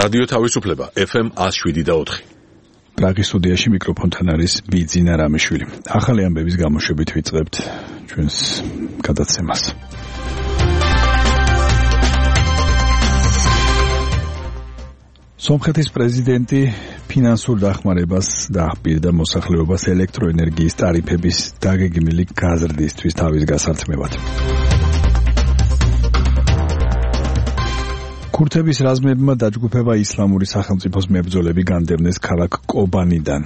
რადიო თავისუფლება FM 107.4. პრაღის სტუდიაში მიკროფონთან არის ბიძინა რამიშვილი. ახალი ამბების გამოშვებით ვიწყებთ ჩვენს გადაცემას. სომხეთის პრეზიდენტი ფინანსურ დახმარებას დაახპირდა მოსახლეობას ელექტროენერგიის ტარიფების დაგეგმილი გაზრდისთვის თავის გასართმევად. ქურთების რაზმებმა დაჯგუფება ისლამური სახელმწიფოს მებრძოლები განდევნეს ქალაქ კობანიდან.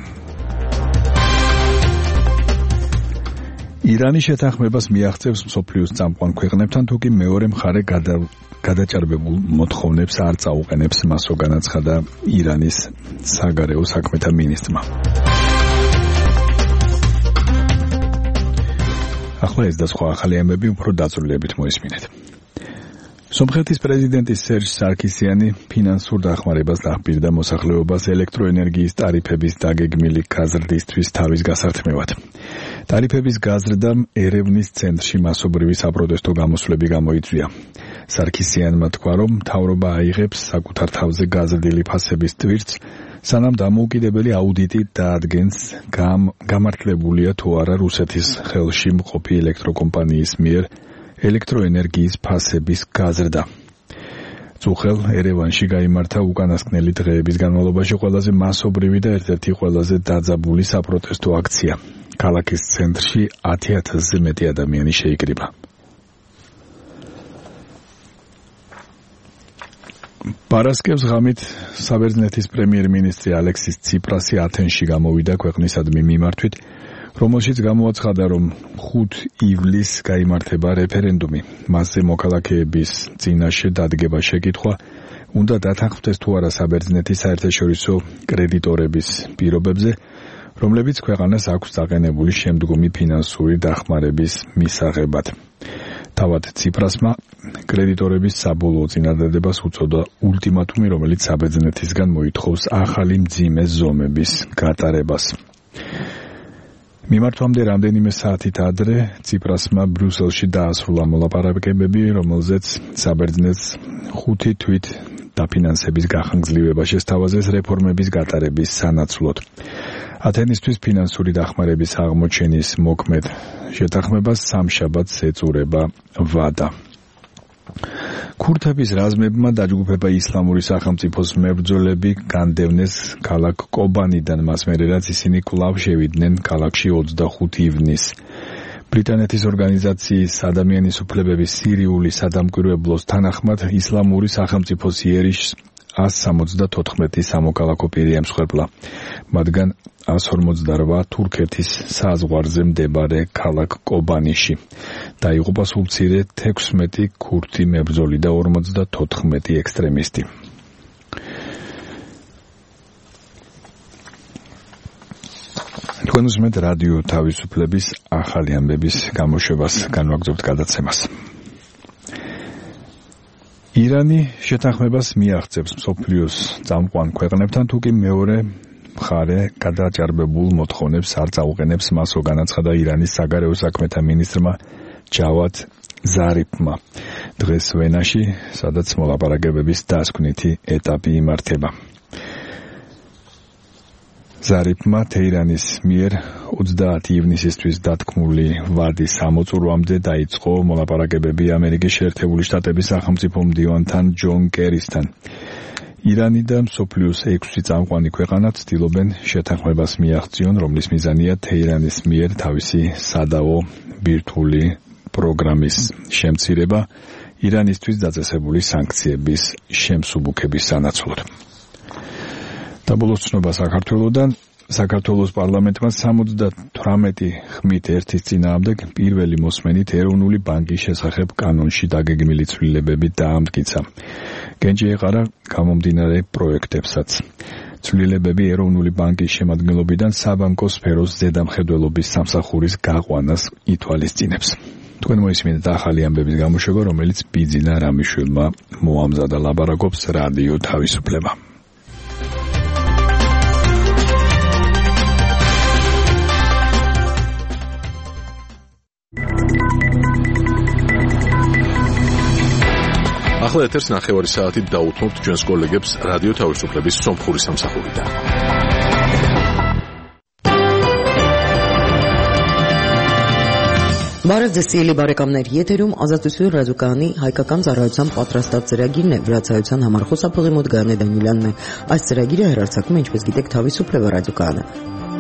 ირანი შეთანხმებას მიაღწევს მსოფლიოს წამყვან ქვეყნებთან, თუკი მეორე მხარე გადაჭარბებულ მოთხოვნებს არ წაუყენებს, მასო განაცხადა ირანის საგარეო საქმეთა მინისტრმა. ახლა ეს და სხვა ახალი ამბები უფრო დაწვრილებით მოისმინეთ. სომხეთის პრეზიდენტი სერჟ სარქისიანი ფინანსურ დახმარებას დაახპირდა მოსახლეობას ელექტროენერგიის ტარიფების დაგეგმილი გაზრდისთვის თავის გასართმევად. ტარიფების გაზრდამ ერევნის ცენტრში მასობრივი საპროტესტო გამოსვლები გამოიწვია. სარქისიანმა თქვა, რომ მთავრობა აიღებს საკუთარ თავზე გაზრდილი ფასების ტვირთს, სანამ დამოუკიდებელი აუდიტი დაადგენს გამართლებულია თუ არა რუსეთის ხელში მყოფი ელექტროკომპანიის მიერ ელექტროენერგიის ფასების გაზრდა. წუხელ ერევანში გაიმართა უკანასკნელი დღეების განმავლობაში ყველაზე მასობრივი და ერთ-ერთი ყველაზე დაძაბული საპროტესტო აქცია. ქალაქის ცენტრში 10,000-ზე მეტი ადამიანი შეიკრიბა. პარასკევს ღამით საბერძნეთის პრემიერ-მინისტრი ალექსის ციპრასი ათენში გამოვიდა ქვეყნისადმი მიმართვით, რომელშიც გამოაცხადა, რომ 5 ივლისს გაიმართება რეფერენდუმი. მასზე მოქალაქეების წინაშე დადგება შეკითხვა, უნდა დათანხმდეს თუ არა საბერძნეთის საერთაშორისო კრედიტორების პირობებზე, რომლებიც ქვეყანას აქვს დაყენებული შემდგომი ფინანსური დახმარების მისაღებად. თავად ციპრასმა კრედიტორების საბოლოო წინადადებას უწოდა ულტიმატუმი, რომელიც საბერძნეთისგან მოითხოვს ახალი მძიმე ზომების გატარებას. მიმართვამდე რამდენიმე საათით ადრე ციპრასმა ბრიუსელში დაასრულა მოლაპარაკებები, რომელზეც საბერძნეთს 5 თვით დაფინანსების გახანგრძლივება შესთავაზეს რეფორმების გატარების სანაცვლოდ. ათენისთვის ფინანსური დახმარების აღმოჩენის მოქმედ შეთანხმებას სამშაბათს ეწურება ვადა. ქურთების რაზმებმა დაჯგუფება ისლამური სახელმწიფოს მებრძოლები განდევნეს ქალაქ კობანიდან, მას მერე რაც ისინი კვლავ შევიდნენ ქალაქში 25 ივნისს. ბრიტანეთის ორგანიზაციის ადამიანის უფლებების სირიული სადამკვირვებლოს თანახმად ისლამური სახელმწიფოს იერიშს 174 სამოქალაქო პირი ემსხვერპლა, მათგან 158 თურქეთის საზღვარზე მდებარე ქალაქ კობანიში. დაიღუპა სულ მცირე 16 ქურთი მებრძოლი და 54 ექსტრემისტი. თქვენ უსმენთ რადიო თავისუფლების ახალი ამბების გამოშვებას, განვაგრძობთ გადაცემას. ირანი შეთანხმებას მიაღწევს მსოფლიოს წამყვან ქვეყნებთან, თუკი მეორე მხარე გადაჭარბებულ მოთხოვნებს არ წაუყენებს, მასო განაცხადა ირანის საგარეო საქმეთა მინისტრმა ჯავად ზარიფმა დღეს ვენაში, სადაც მოლაპარაკებების დასკვნითი ეტაპი იმართება. ზარიფმა თეირანის მიერ 30 ივნისისთვის დათქმული ვადის ამოწურვამდე დაიწყო მოლაპარაკებები ამერიკის შეერთებული შტატების სახელმწიფო მდივანთან ჯონ კერისთან. ირანი და მსოფლიოს 6 წამყვანი ქვეყანა ცდილობენ შეთანხმებას მიაღწიონ, რომლის მიზანია თეირანის მიერ თავისი სადავო ბირთვული პროგრამის შემცირება ირანისთვის დაწესებული სანქციების შემსუბუქების სანაცვლოდ. დაბოლოება საქართველოდან. საქართველოს პარლამენტმა 78 ხმით ერთის წინააღმდეგ პირველი მოსმენით ეროვნული ბანკის შესახებ კანონში დაგეგმილი ცვლილებები დაამტკიცა. გენჯი ეყარა გამომდინარე პროექტებსაც. ცვლილებები ეროვნული ბანკის შემადგენლობიდან საბანკო სფეროს ზედამხედველობის სამსახურის გაყვანას ითვალისწინებს. თქვენ მოისმინეთ ახალი ამბების გამოშვება, რომელიც ბიძინა რამიშვილმა მოამზადა. ლაპარაკობს რადიო თავისუფლება. ახლა ეთერს 9 საათით დაუთმობთ ჩვენს კოლეგებს რადიო თავისუფლების სომხური სამსახურიდან. Բարև ձեզ սիրելի բարեկամներ, եթերում Ազատություն ռադիոկայանի հայկական ծառայության պատրաստած ծրագիրն է, վրացայության համար խոսափողի մոտ Գայանե Դանիելյանն է։ Այս ծրագիրը հեռարձակվում է, ինչպես գիտեք, Թավիսուփլեվա ռադիոկայանը։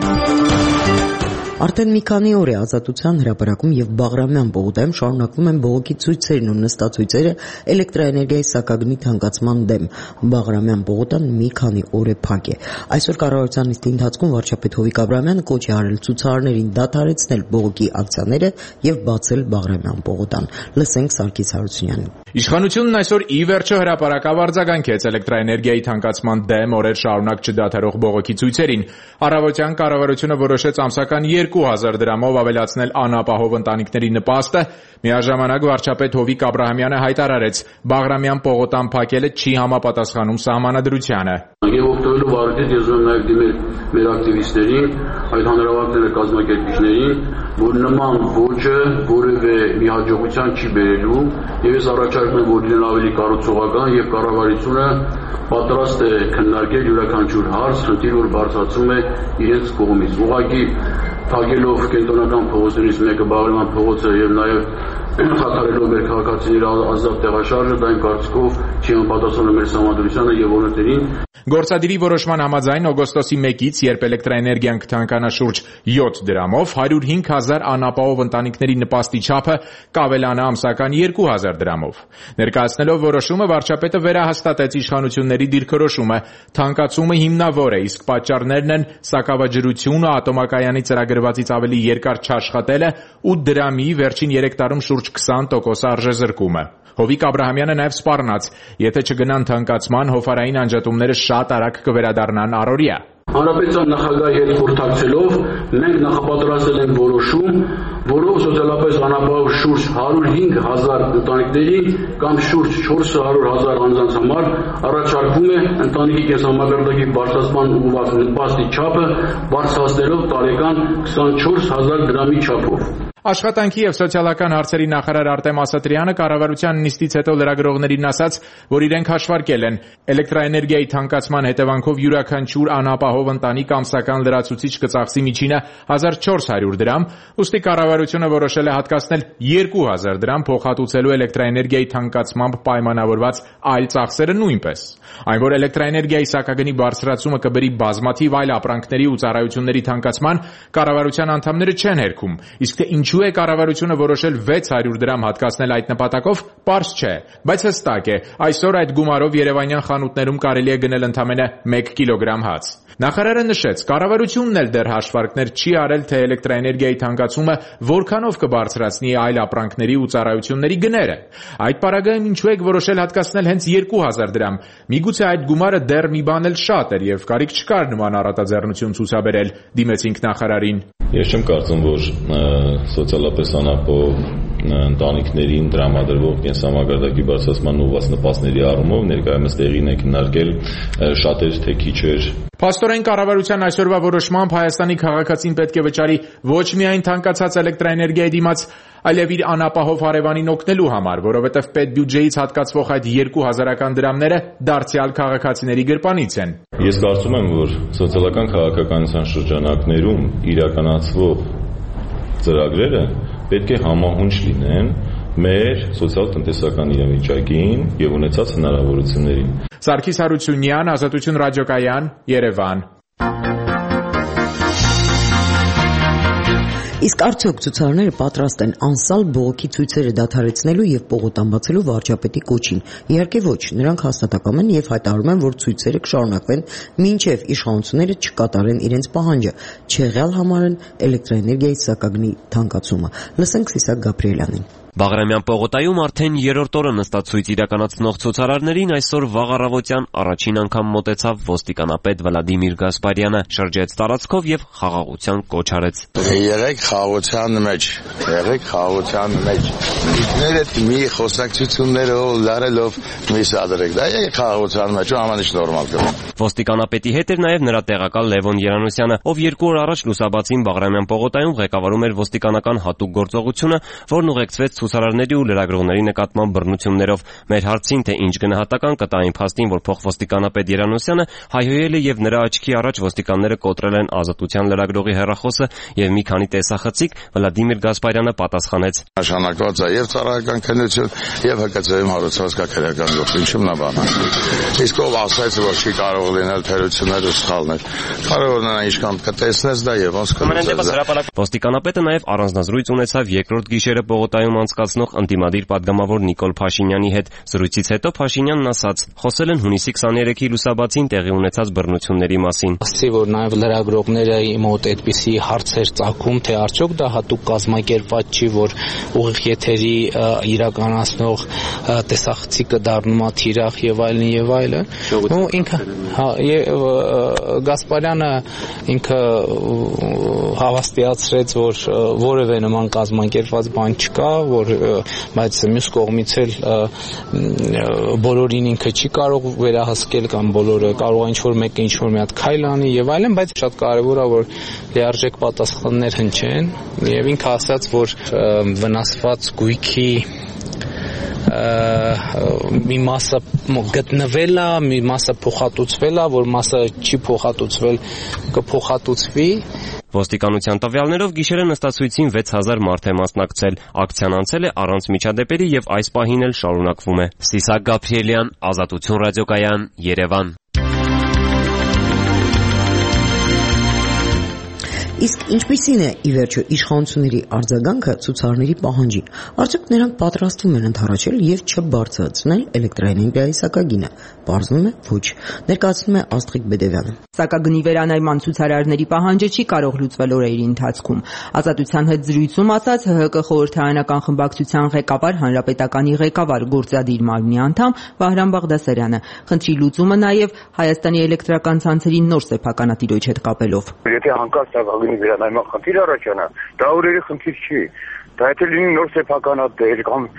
Արդեն մի քանի օր է Ազատության հրապարակում եւ Բաղրամյան պողոտայում շարունակվում են բողոքի ցույցերն ու նստացույցերը էլեկտրաէներգիայի սակագնի թանկացման դեմ։ Բաղրամյան պողոտան մի քանի օր է փակ է։ Այսօր կառավարության նիստի ընթացքում վարչապետ Հովիկ Աբրահամյանը կոչ է արել ցուցարարներին դադարեցնել բողոքի ակցիաները եւ բացել Բաղրամյան պողոտան։ Լսենք Սարգիս Հարությունյանին։ Իշխանությունն այսօր ի վերջո հրապարակավ արձագանքեց էլեկտրաէներգիայի թանկացման դեմ օրեր շարունակ չդադարող բողոքի ցույցերին։ Առավոտյան կառավարությունը որոշեց ամսական 2000 դրամով ավելացնել անապահով ընտանիքների նպաստը, միաժամանակ վարչապետ Հովիկ Աբրահամյանը հայտարարեց, Բաղրամյան պողոտան փակելը չի համապատասխանում սահմանադրությանը։ Եվ օգտվելով առիթից ես ուզում նաև դիմել մեր ակտիվիստներին, այդ հանրավակները կազմակերպիչներին, որ նման ոճը որևէ մի հաջողության չի բերելու, եւ ես առաջարկում եմ, որ լինեն ավելի կառուցողական եւ կառավարությունը պատրաստ է քննարկել յուրաքանչյուր հարց, խնդիր, որ բարձրացում է իրենց կողմից։ Ուղղակի փակելով կենտրոնական փողոցներից մեկը Բաղրամյան փողոցը եւ նաեւ խաթարելով մեր քաղաքացիների ազատ տեղաշարժը, դա իմ կարծիքով չի համապատասխանում մեր սահմանադրությանը եւ օրենքներին։ Գործադիրի որոշման համաձայն օգոստոսի 1-ից, երբ էլեկտրաէներգիան կթանկանա շուրջ 7 դրամով, 105,000 անապահով ընտանիքների նպաստի չափը կավելանա ամսական 2,000 դրամով։ Ներկայացնելով որոշումը, վարչապետը վերահաստատեց իշխանությունների դիրքորոշումը, թանկացումը հիմնավոր է, իսկ պատճառներն են սակավաջրությունը, ատոմակայանի ծրագրվածից ավելի երկար չաշխատելը ու դրամի վերջին 3 տարում շուրջ 20% արժեզրկումը։ Հովիկ Աբրահամյանը նաև սպառնաց, եթե չգնան թանկացման, հովարային անջատումները շատ արագ կվերադառնան առօրյա։ Հանրապետության նախագահի հետ խորհրդակցելով մենք նախապատրաստել ենք որոշում, որով սոցիալապես անապահով շուրջ 105,000 ընտանիքների կամ շուրջ 400,000 անձանց համար առաջարկվում է ընտանիքի կենսամակարդակի բարձրացման ուղղված նպաստի չափը բարձրացնելով տարեկան 24,000 դրամի չափով։ Աշխատանքի եւ սոցիալական հարցերի նախարար Արտեմ Ասատրյանը կառավարության նիստից հետո լրագրողներին ասաց, որ իրենք հաշվարկել են էլեկտրաէներգիայի թանկացման հետևանքով յուրաքանչյուր անապահով ընտանիք ամսական լրացուցիչ կծախսի միջինը 1400 դրամ, ուստի կառավարությունը որոշել է հատկացնել 2000 դրամ փոխհատուցելու էլեկտրաէներգիայի թանկացմամբ պայմանավորված այլ ծախսերը նույնպես։ Այն որ էլեկտրաէներգիայի սակագնի բարձրացումը կբերի բազմաթիվ այլ ապրանքների ու ծառայությունների թանկացման, կառավարության անդամները չեն հերքում, իսկ թե ինչու է կառավարությունը որոշել 600 դրամ հատկացնել այդ նպատակով, պարզ չէ, բայց հստակ է, այսօր այդ գումարով երևանյան խանութներում կարելի է գնել ընդամենը 1 կիլոգրամ հաց։ Նախարարը նշեց, կառավարությունն էլ դեռ հաշվարկներ չի արել, թե էլեկտրաէներգիայի թանկացումը որքանով կբարձրացնի այլ ապրանքների ու ծառայությունների գները։ Այդ պարագայում ինչու եք որոշել հատկացնել հենց 2000 դրամ։ Միգուցե այդ գումարը դեռ մի բան էլ շատ էր եւ կարիք չկար նման առատաձեռնություն ցուցաբերել, դիմեցինք նախարարին։ Ես չեմ կարծում, որ սոցիալապես անապահով ընտանիքներին տրամադրվող կենսամակարդակի բարձրացման ուղղված նպաստների առումով ներկայումս տեղին է քննարկել շատեր թե քիչեր։ Փաստորեն կառավարության այսօրվա որոշմամբ Հայաստանի քաղաքացին պետք է վճարի ոչ միայն թանկացած էլեկտրաէներգիայի դիմաց, այլև իր անապահով հարևանին օգնելու համար, որովհետև պետբյուջեից հատկացվող այդ 2000-ական դրամները դարձյալ քաղաքացիների գրպանից են։ Ես կարծում եմ, որ սոցիալական քաղաքականության շրջանակներում իրականացվող ծրագրերը պետք է համահունչ լինեն մեր սոցիալ-տնտեսական իրավիճակին եւ ունեցած հնարավորություններին։ Սարգիս Հարությունյան, Ազատություն ռադիոկայան, Երևան։ Իսկ արդյոք ցուցարարները պատրաստ են անսալ բողոքի ցույցերը դադարեցնելու եւ պողոտան բացելու վարչապետի կոչին։ Իհարկե ոչ, նրանք հաստատակամ են եւ հայտարարում են, որ ցույցերը կշարունակվեն մինչեւ իշխանությունները չկատարեն իրենց պահանջը, չեղյալ համարեն էլեկտրաէներգիայի սակագնի թանկացումը։ Լսենք Սիսակ Գաբրիելյանին։ Բաղրամյան պողոտայում արդեն երրորդ օրը նստացույց իրականացնող ցուցարարներին այսօր վաղ առավոտյան առաջին անգամ մոտեցավ ոստիկանապետ Վլադիմիր Գասպարյանը, շրջեց տարածքով եւ խաղաղության կոչ արեց։ Եղեք խաղաղության մեջ։ Ինքներդ մի խոսակցություններով լարելով մի սադրեք, դա եղեք խաղաղության մեջ, ամենից նորմալ կլինի։ Ոստիկանապետի հետ էր նաեւ նրա տեղակալ Լևոն Երանոսյանը, ով 2 օր առաջ լուսաբացին Բաղրամյան պողոտայում ղեկավարում էր ոստիկանական հատուկ գործողությունը, որն ուղեկցվեց ցուցարարների ու լրագրողների նկատմամբ բռնություններով։ Մեր հարցին, թե ինչ գնահատական կտա այն փաստին, որ փոխոստիկանապետ Երանոսյանը հայհոյել է եւ նրա աչքի առաջ ոստիկանները կոտրել են Ազատության լրագրողի հեռախոսը եւ մի քանի տեսախցիկ, Վլադիմիր Գասպարյանը պատասխանեց. Նշանակված է եւ ծառայական քննություն եւ ՀԿՑ-ում հարուցված քրեական գործ, ինչու՞ նա բան։ Իսկ ով ասաց, որ չի կարող լինել թերություններ ու սխալներ։ Կարող է նա ինչքան կտեսնես դա եւ ոնց կլինի։ Ոստիկանապետը նաեւ առանձնազրույց ունեցավ երկրորդ գիշերը Բողոկայում անցկացնող ընդդիմադիր падգամավոր Նիկոլ Փաշինյանի հետ։ Զրույցից հետո Փաշինյանն ասաց. խոսել են հունիսի 23-ի լուսաբացին տեղի ունեցած բռնությունների մասին։ Ասացի, որ նաեւ լրագրողները մոտ այդպիսի հարցեր ծագում, թե արդյոք դա հատուկ կազմակերպված չի, որ ուղիղ եթերի իրականացնող տեսախցիկը դառնում է թիրախ եւ այլն։ Ու ինքը Գասպարյանը ինքը հավաստիացրեց, որ որևէ նման կազմակերպված բան չկա, բայց մյուս կողմից էլ բոլորին ինքը չի կարող վերահսկել կամ բոլորը կարող է ինչ-որ մեկը ինչ-որ մի հատ քայլ անի եւ այլն, բայց շատ կարեւոր է, որ լիարժեք պատասխաններ հնչեն եւ ինքը ասաց, որ վնասված գույքի մի մասը գտնվել է, մի մասը փոխհատուցվել է, որ մասը չի փոխհատուցվել, կփոխհատուցվի։ Ոստիկանության տվյալներով գիշերը նստացույցին 6000 մարդ է մասնակցել։ Ակցիան անցել է առանց միջադեպերի եւ այս պահին էլ շարունակվում է։ Սիսակ Գաբրիելյան, Ազատություն ռադիոկայան, Երևան։ Իսկ ինչպիսին է ի վերջո իշխանությունների արձագանքը ցուցարարների պահանջին։ Արդյոք նրանք պատրաստվում են ընդառաջել եւ չբարձրացնել էլեկտրաէներգիայի սակագինը։ Պարզվում է ոչ։ Ներկայացնում է Աստղիկ Բեդևյանը։ Սակագնի վերանայման ցուցարարների պահանջը չի կարող լուծվել օրերի ընթացքում։ Ազատության հետ զրույցում ասաց ՀՀԿ խորհրդարանական խմբակցության ղեկավար, հանրապետականի ղեկավար, գործադիր մարմնի անդամ Վահրամ Բաղդասարյանը։ Խնդրի լուծումը նաեւ Հայաստանի էլեկտրական ցանցերի նոր սեփականատիրոջ հետ կապելով։ Եթե հանկարծ սակագնի վերանայման խնդիր առաջանա, դա օրերի խնդիր չի։ Դա եթե լինի նոր սեփականատեր կամ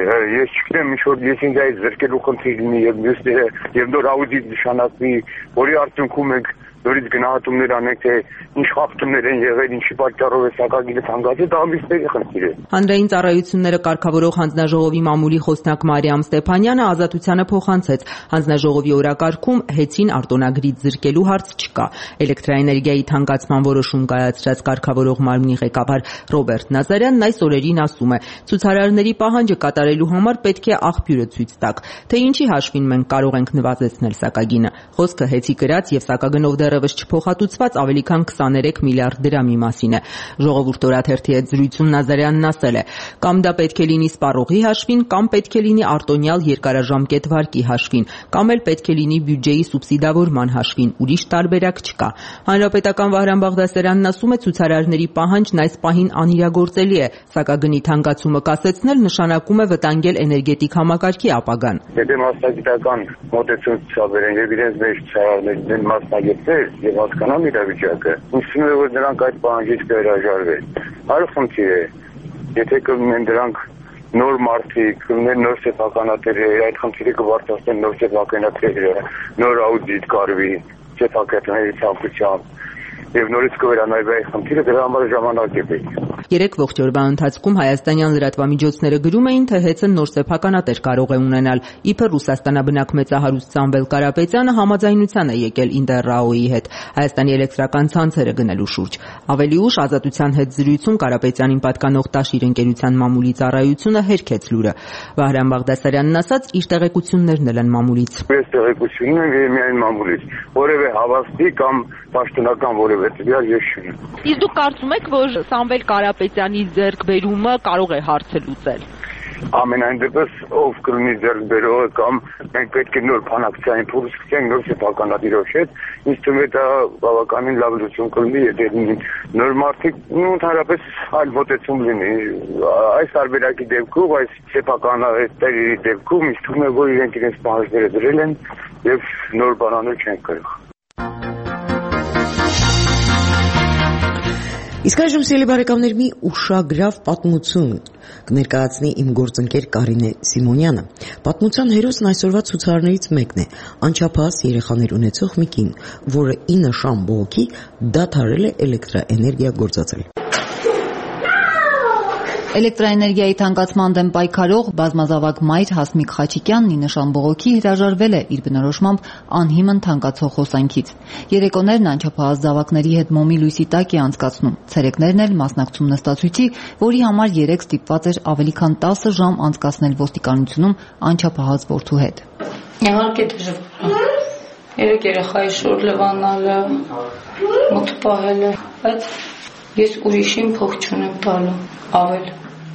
ես չգիտեմ ինչ-որ ես ինձ այդ զրկելու խնդիր լինի եւ մյուսները եւ նոր աուդիտ նշանակվի, որի արդյունքում ենք նորից գնահատումներ անենք, թե ինչ խախտումներ են եղել, ինչի պատճառով է սակագինը թանկացել, դա ամիսների խնդիր է։ Հանրային ծառայությունները կարգավորող հանձնաժողովի մամուլի խոսնակ Մարիամ Ստեփանյանը Ազատությանը փոխանցեց. հանձնաժողովի օրակարգում հեծին արտոնագրից զրկելու հարց չկա։ Էլեկտրաէներգիայի թանկացման որոշում կայացրած կարգավորող մարմնի ղեկավար Ռոբերտ Նազարյանն այս օրերին ասում է. ցուցարարների պահանջը կատարելու համար պետք է աղբյուրը ցույց տաք, թե ինչի հաշվին մենք կարող ենք նվազեցնել սակագինը։ Խոսքը հեծի գրած եւ սակագնով դեռևս չփոխհատուցված ավելի քան 23 միլիարդ դրամի մասին է։ Ժողովուրդ օրաթերթի հետ զրույցում Նազարյանն ասել է. կամ դա պետք է լինի սպառողի հաշվին, կամ պետք է լինի արտոնյալ երկարաժամկետ վարկի հաշվին, կամ էլ պետք է լինի բյուջեի սուբսիդավորման հաշվին, ուրիշ տարբերակ չկա։ Հանրապետական Վահրամ Բաղդասարյանն ասում է, ցուցարարների պահանջն այս պահին անիրագործելի է։ Սակագնի թանկացումը կասեցնել նշանակում է վտանգել էներգետիկ համակարգի ապագան։ Եթե մասնագիտական մոտեցում ցուցաբերեն եւ իրենց մեջ ցուցարարներին մասնագետներ եւ հասկանան իրավիճակը, ինձ է որ նրանք այդ պահանջից կհրաժարվեն։ Այլ խնդիր է, եթե կլինեն դրանք նոր մարդիկ, կլինեն նոր սեփականատերեր, այդ խնդիրը կբարձրացնեն նոր սեփականատերերը, նոր աուդիտ կարվի, սեփականատերերի ցանկությամբ եւ նորից կվերանայվի այդ խնդիրը, դրա համար ժամանակ է պետք։ 3 ողջ օրվա ընթացքում հայաստանյան լրատվամիջոցները գրում էին, թե հեծը նոր սեփականատեր կարող է ունենալ։ Իբր Ռուսաստանաբնակ մեծահարուստ Սամվել Կարապետյանը համաձայնության է եկել Ինտերրաոյի հետ Հայաստանի էլեկտրական ցանցերը գնելու շուրջ։ Ավելի ուշ Ազատության հետ զրույցում Կարապետյանին պատկանող Տաշիր ընկերության մամուլի ծառայությունը հերքեց լուրը։ Վահրամ Բաղդասարյանն ասաց, իր տեղեկություններն էլ են մամուլից։ Ես տեղեկությունն եմ միայն մամուլից։ Որևէ հավաստի կամ պաշտոնական որևէ տվյալ ես չունեմ։ Իսկ դուք կարծում եք, որ Սամվել Կարապետյանի ձեռքբերումը կարող է հարցը լուծել։ Ամենայն դեպս ով կլինի ձեռքբերողը կամ մենք պետք է նոր բանակցային փորձ գտնենք նոր սեփականատիրոջ հետ, ինձ թվում է դա բավականին լավ լուծում կլինի, եթե նոր մարդիկ ընդհանրապես այլ մոտեցում լինի։ Այս տարբերակի դեպքում, այս սեփականատերերի դեպքում ինձ թվում է, որ իրենք իրենց պահանջները դրել են եւ նոր բանանել չեն կարող։ Իսկ այժմ սիրելի բարեկամներ մի ուշագրավ պատմություն կներկայացնի իմ գործընկեր Կարինե Սիմոնյանը։ Պատմության հերոսն այսօրվա ցուցարարներից մեկն է, անչափահաս երեխաներ ունեցող մի կին, որը 9 շամ բողոքի դադարել է էլեկտրաէներգիա գործածել։ Էլեկտրաէներգիայի թանկացման դեմ պայքարող բազմազավակ մայր Հասմիկ Խաչիկյանն ի նշան բողոքի հրաժարվել է իր բնորոշմամբ անհիմն թանկացող խոսանքից։ Երեկոներն անչափահաս զավակների հետ մոմի լույսի տակ է անցկացնում, ցերեկներն էլ մասնակցում նստացույցի, որի համար երեկ ստիպված էր ավելի քան 10 ժամ անցկացնել ոստիկանությունում անչափահաս որդու հետ։ Իհարկե դժվար է։ Երեք երեխայի շոր լվանալը, մոտ պահելը, բայց ես ուրիշին փող չունեմ տալու, ավել։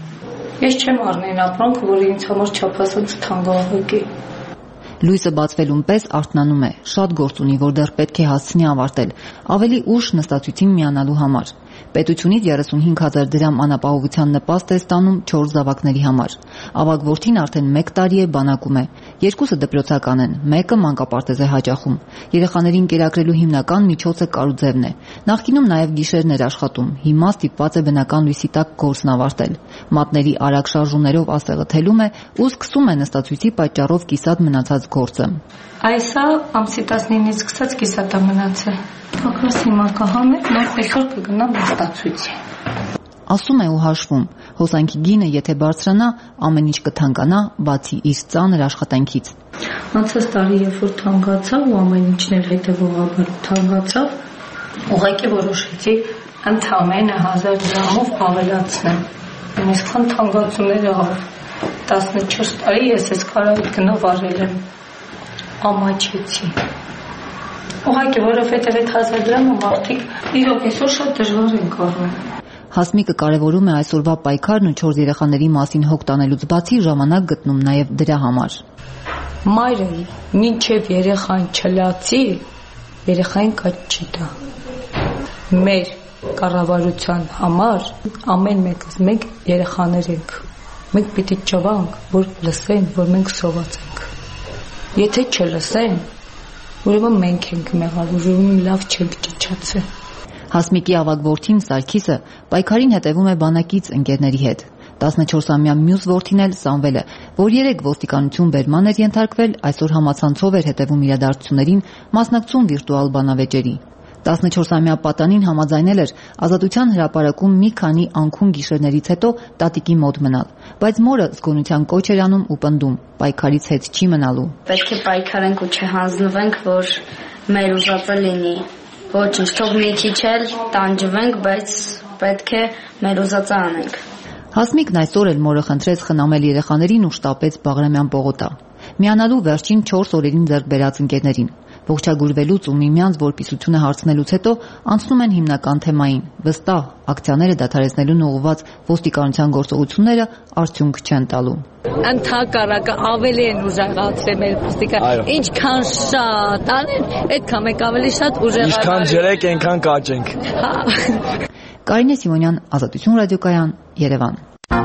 Ես չեմ առնեն ապրանքը, որը ինձ համար չափազանց թանկահոգ է։ Լույսը բացվելուն պես արթնանում է, շատ գործ ունի, որ դեռ պետք է հասցնի ավարտել, ավելի ուշ նստածույցին միանալու համար։ Պետությունից 35,000 դրամ անապահովության նպաստ է ստանում 4 զավակների համար։ Ավագ որդին արդեն 1 տարի է բանակում է։ Երկուսը դպրոցական են, մեկը մանկապարտեզ է հաճախում։ Երեխաներին կերակրելու հիմնական միջոցը կարուձևն է։ Նախկինում նաև գիշերն էր աշխատում, հիմա ստիպված է բնական լույսի տակ գործն ավարտել։ Մատների արագ շարժումներով ասեղը թելում է ու սկսում է նստածույցի պատճառով կիսատ մնացած գործը։ Այսա ամսի 19-ից սկսած կիսատ է մնացել։ Փոքրս հիմա կհամեք, նոր այսօր կգնամ նստածույցի։ Ասում է ու հաշվում, հոսանքի գինը եթե բարձրանա, ամեն ինչ կթանկանա, բացի իր ծանր աշխատանքից։ Անցած տարի երբ որ թանկացավ ու ամեն ինչն էլ հետևողաբար թանկացավ, ուղղակի որոշեցի ընդամենը 1000 դրամով ավելացնեմ։ Այսքան թանկացումներ եղավ։ 14 տարի ես այս կարավիտ գնով արել եմ։ Ամաչեցի։ Ուղղակի որովհետև այդ 1000 դրամը մարդիկ իրոք այսօր շատ դժվար են կառնում։ Հասմիկը կարևորում է այսօրվա պայքարն ու 4 երեխաների մասին հոգ տանելուց բացի ժամանակ գտնում նաև դրա համար։ Մայրը մինչև երեխան չլացի, երեխային կաճ չի տա։ Մեր կառավարության համար ամեն մեկս մենք երեխաներ ենք։ Մենք պիտի ճվանք, որ լսեն, որ մենք սոված ենք։ Եթե չլսեն, ուրեմն մենք ենք մեղավոր, ուրեմն լավ չենք ճիչացել։ Հասմիկի ավագ որդին Սարգիսը պայքարին հետևում է բանակից ընկերների հետ։ 14-ամյա մյուս որդին էլ Սամվելը, որ երեք ոստիկանություն բերման էր ենթարկվել, այսօր համացանցով էր հետևում իրադարձություններին, մասնակցում վիրտուալ բանավեճերի։ 14-ամյա պատանին համաձայնել էր Ազատության հրապարակում մի քանի անքուն գիշերներից հետո տատիկի մոտ մնալ, բայց մորը զգոնության կոչ էր անում ու պնդում, պայքարից հետ չի մնալու։ Պետք է պայքարենք ու չհանձնվենք, որ մեր ուզածը լինի։ Ոչինչ, թող մի քիչ էլ տանջվենք, բայց պետք է մեր ուզածը անենք։ Հասմիկն այսօր էլ մորը խնդրեց խնամել երեխաներին ու շտապեց Բաղրամյան պողոտա։ Միանալու վերջին 4 օրերին ձեռք բերած ընկերներին։ Ողջագուրվելուց ու միմյանց որպիսությունը հարցնելուց հետո անցնում են հիմնական թեմային։ Վստահ, ակցիաները դադարեցնելուն ուղղված ոստիկանության գործողությունները արդյունք չեն տալու։ Ընդհակառակը ավելի են ուժեղացրել մեր ոստիկան։ Ինչքան շատ անեն, այդքան մենք ավելի շատ ուժեղացել։ Ինչքան ջրեք, այնքան կաճենք։ Կարինե Սիմոնյան, Ազատություն ռադիոկայան, Երևան։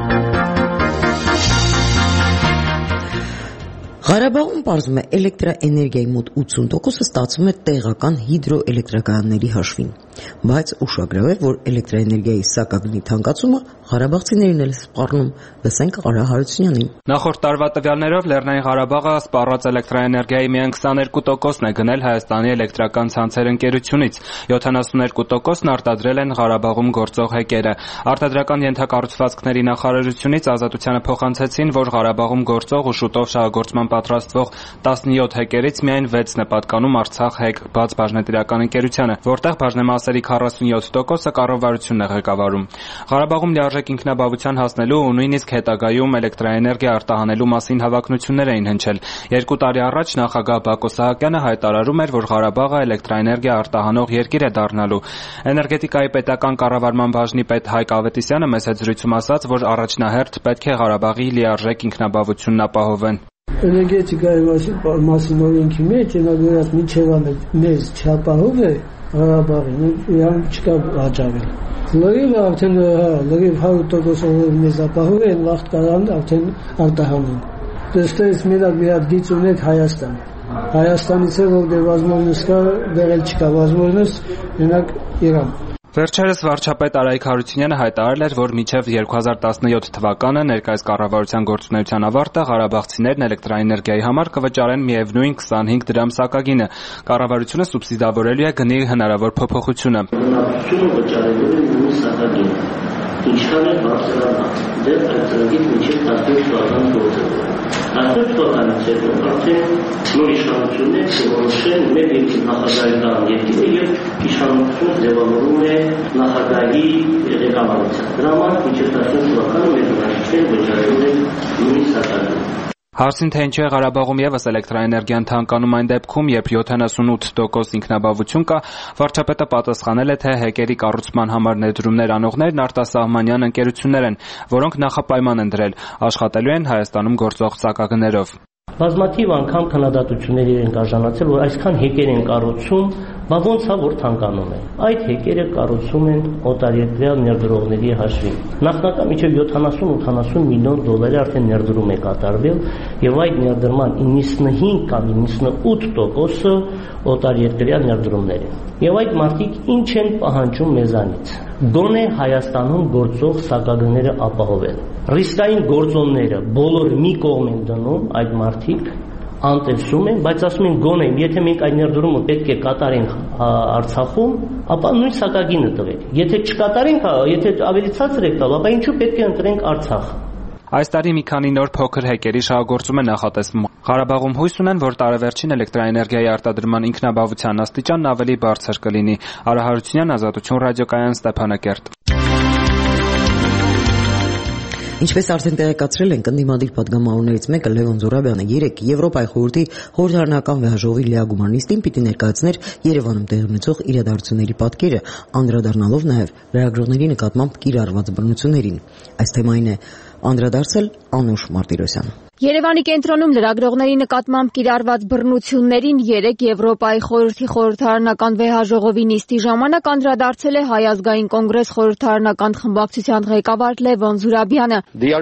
Ղարաբաղում պարզվում է էլեկտրաէներգիայի մոտ 80%-ը ստացվում է տեղական հիդրոէլեկտրականների հաշվին, բայց ուշագրավ է, որ էլեկտրաէներգիայի սակագնի թանկացումը ղարաբաղցիներին էլ սպառնում, լսենք Արա Հարությունյանին։ Նախորդ տարվա տվյալներով Լեռնային Ղարաբաղը սպառած էլեկտրաէներգիայի միայն 22%-ն է գնել Հայաստանի էլեկտրական ցանցեր ընկերությունից, 72%-ն արտադրել են Ղարաբաղում գործող հեկերը։ Արտադրական ենթակառուցվածքների նախարարությունից Ազատությանը փոխանցեցին, որ Ղարաբաղում գործող ու շուտով շահագործման պատրաստվող 17 հեկերից միայն 6-ն է պատկանում Արցախ հեկ բաց բաժնետիրական ընկերությանը, որտեղ բաժնեմասերի 47%-ը կառավարությունն է ղեկավարում։ Ղարաբաղում լիարժեք ինքնաբավության հասնելու ու նույնիսկ հետագայում էլեկտրաէներգիա արտահանելու մասին հավակնություններ էին հնչել։ 2 տարի առաջ նախագահ Բակո Սահակյանը հայտարարում էր, որ Ղարաբաղը էլեկտրաէներգիա արտահանող երկիր է դառնալու։ Էներգետիկայի պետական կառավարման բաժնի պետ Հայկ Ավետիսյանը մեծ զրույցում ասաց, որ առաջնահերթ պետք է Ղարաբաղի լիարժեք ինքնաբավությունն ապահովեն։ Էներգետիկայի մասին օրենքի մեջ ենագրված միջև մեզ չապահով է Ղարաբաղին, իրան չկա հաջավել։ Լրիվ արդեն լրիվ 100% մեզ ապահով են, վաղ կարան արդեն արտահանեն։ Դստես մի հատ գիծ ունեք Հայաստան։ Հայաստանից է, որ возможность կա, դեռ չկա возможность, մենակ Իրան։ Վերջերս վարչապետ Արայիկ Հարությունյանը հայտարարել էր, որ մինչև 2017 թվականը ներկայիս կառավարության գործունեության ավարտը ղարաբաղցիներն էլեկտրաէներգիայի համար կվճարեն միևնույն 25 դրամ սակագինը։ Կառավարությունը սուբսիդավորելու է գնի հնարավոր փոփոխությունը։ Բնակչությունը վճարելու է նույն սակագինը։ ինչքան է բարձրանա դեռ այդ ծրագիր մինչև 15 թվականի գործը։ 15 թվականից հետո արդեն նոր իշխանություններ որոշեն մեր երկրի նախագահական երկիրը եւ իշխանությունը ձևավորում է նախագահի ղեկավարությամբ։ Դրա համար մինչև 15 թվականը մեր բնակիչները վճարում են նույն սակագին։ Հարցին թե ինչ է Ղարաբաղում եւս էլեկտրաէներգիան թանկանում այն դեպքում, երբ 78% ինքնաբավություն կա, վարչապետը պատասխանել է, թե հեկերի կառուցման համար ներդրումներ անողներն արտասահմանյան ընկերություններ են, որոնք նախապայման են դրել, աշխատելու են Հայաստանում գործող սակագներով։ Բազմաթիվ անգամ քննադատությունների են արժանացել, որ այսքան հեկեր են կառուցում, բա ոնց է որ թանկանում է։ Այդ հեկերը կառուցում են օտարերկրյա ներդրողների հաշվին։ Նախնական մինչև 70-80 միլիոն դոլարի արդեն ներդրում է կատարվել, եւ այդ ներդրման 95 կամ 98%-ը օտարերկրյա ներդրումներ են։ Եվ այդ մարդիկ ինչ են պահանջում մեզանից։ Գոնե Հայաստանում գործող սակագները ապահովել։ Ռիսկային գործոնները բոլոր մի կողմ են դնում այդ մարդիկ, անտեսում են, բայց ասում են գոնե, եթե մենք այդ ներդրումը պետք է կատարենք Արցախում, ապա նույն սակագինը տվեք։ Եթե չկատարենք, եթե ավելի ցածր է տալ, ապա ինչու պետք է ընտրենք Արցախը։ Այս տարի մի քանի նոր փոքր հեկերի շահագործում է նախատեսվում։ Ղարաբաղում հույս ունեն, որ տարեվերջին էլեկտրաէներգիայի արտադրման ինքնաբավության աստիճանն ավելի բարձր կլինի։ Արա Հարությունյան, Ազատություն ռադիոկայան, Ստեփանակերտ։ Ինչպես արդեն տեղեկացրել են կնդիմադիր պատգամավորներից մեկը Լևոն Զուրաբյանը, 3 Եվրոպայի խորհրդի խորհրդարանական վեհաժողովի լիագումար նիստին պիտի ներկայացներ Երևանում տեղի ունեցող իրադարձությունների պատկերը, անդրադառնալով նաև լրագրողների նկատմամբ կիրառված բռնություններին։ Այս թեմային է անդրադարձել Անուշ Մարտիրոսյանը։ Երևանի կենտրոնում լրագրողների նկատմամբ կիրառված բռնություններին 3 Եվրոպայի խորհրդի խորհրդարանական վեհաժողովի նիստի ժամանակ անդրադարձել է Հայ ազգային կոնգրես խորհրդարանական խմբակցության ղեկավար Լևոն Զուրաբյանը։